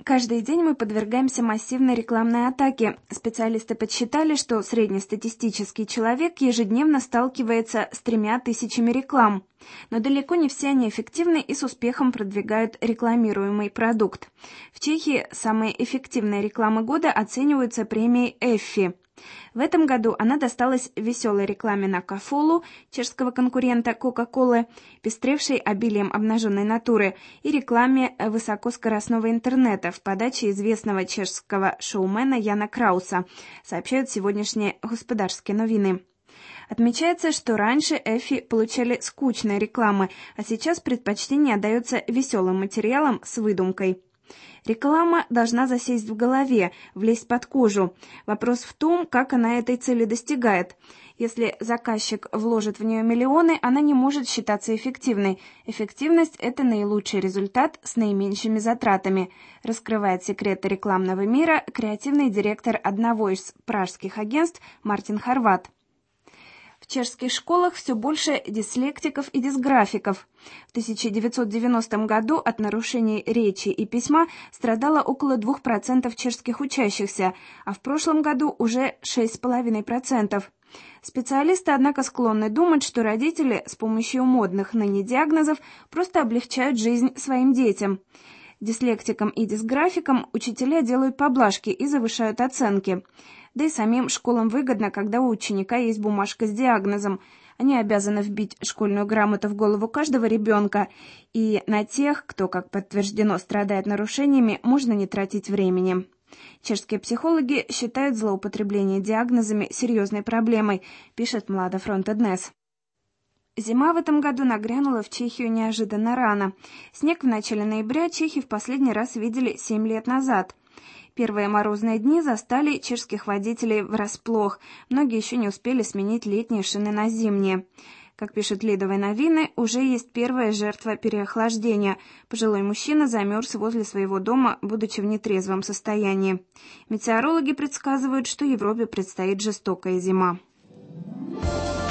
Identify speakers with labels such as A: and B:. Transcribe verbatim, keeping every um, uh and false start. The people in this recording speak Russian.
A: Каждый день мы подвергаемся массивной рекламной атаке. Специалисты подсчитали, что среднестатистический человек ежедневно сталкивается с тремя тысячами реклам. Но далеко не все они эффективны и с успехом продвигают рекламируемый продукт. В Чехии самые эффективные рекламы года оцениваются премией Эффи. В этом году она досталась веселой рекламе на Кафолу, чешского конкурента Кока-Колы, пестревшей обилием обнаженной натуры, и рекламе высокоскоростного интернета в подаче известного чешского шоумена Яна Крауса, сообщают сегодняшние «Господарские новины». Отмечается, что раньше Эффи получали скучные рекламы, а сейчас предпочтение отдается веселым материалам с выдумкой. Реклама должна засесть в голове, влезть под кожу. Вопрос в том, как она этой цели достигает. Если заказчик вложит в нее миллионы, она не может считаться эффективной. Эффективность – это наилучший результат с наименьшими затратами, раскрывает секреты рекламного мира креативный директор одного из пражских агентств Мартин Хорват. В чешских школах все больше дислектиков и дисграфиков. В тысяча девятьсот девяностом году от нарушений речи и письма страдало около двух процентов чешских учащихся, а в прошлом году уже шесть целых пять десятых процента. Специалисты, однако, склонны думать, что родители с помощью модных ныне диагнозов просто облегчают жизнь своим детям. Дислектикам и дисграфикам учителя делают поблажки и завышают оценки. Да и самим школам выгодно, когда у ученика есть бумажка с диагнозом. Они обязаны вбить школьную грамоту в голову каждого ребенка, и на тех, кто, как подтверждено, страдает нарушениями, можно не тратить времени. Чешские психологи считают злоупотребление диагнозами серьезной проблемой, пишет Млада Фронта Днес. Зима в этом году нагрянула в Чехию неожиданно рано. Снег в начале ноября чехи в последний раз видели семь лет назад. Первые морозные дни застали чешских водителей врасплох. Многие еще не успели сменить летние шины на зимние. Как пишут Лидовые новины, уже есть первая жертва переохлаждения. Пожилой мужчина замерз возле своего дома, будучи в нетрезвом состоянии. Метеорологи предсказывают, что Европе предстоит жестокая зима.